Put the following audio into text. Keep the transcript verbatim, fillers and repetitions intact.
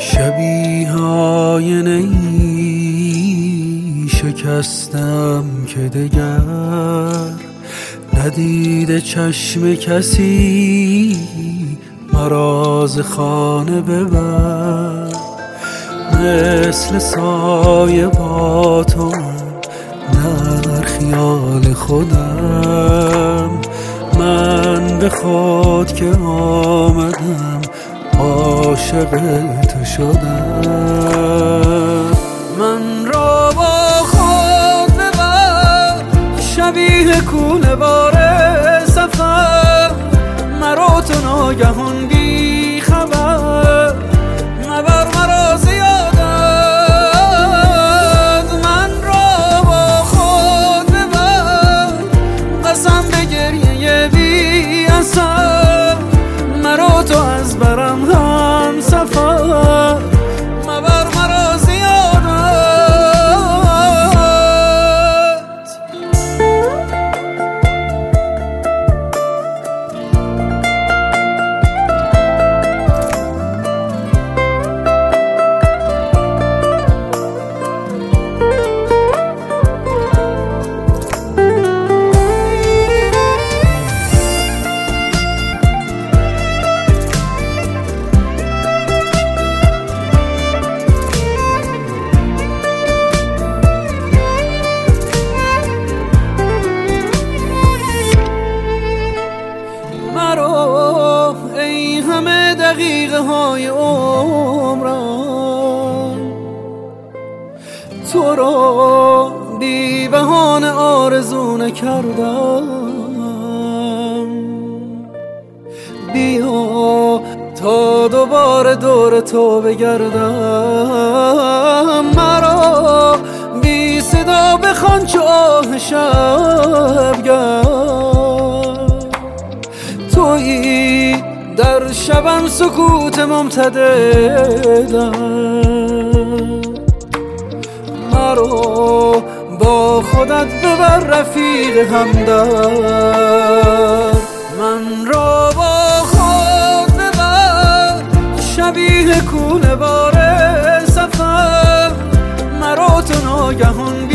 شبیه آینه ای شکستم که دگر ندیده چشم کسی مرا ز خانه ببر. مثل سایه با تو در خیال خودم، من به خود که آمدم عاشق تو شدم. من را با خود ببر شبیه کوله بار سفر، مرا تو ناگهان بی خبر مبر مرا زیادت. من را با خود ببر قسم به گریه بی اثر، مرا تو از برم هم سفر مبر مرا زیادت. ای همه دقیقه های عمرم تو را بی بهانه آرزو نکردم. بیا تا دوباره دور تو بگردم، مرا بی صدا بخوان چو آه شبگرد. تویی در شبم سکوت ممتددم، مرا با خودت ببر رفیق همدرد. من را با خود ببر شبیه کوله بار سفر، مرا تو ناگهان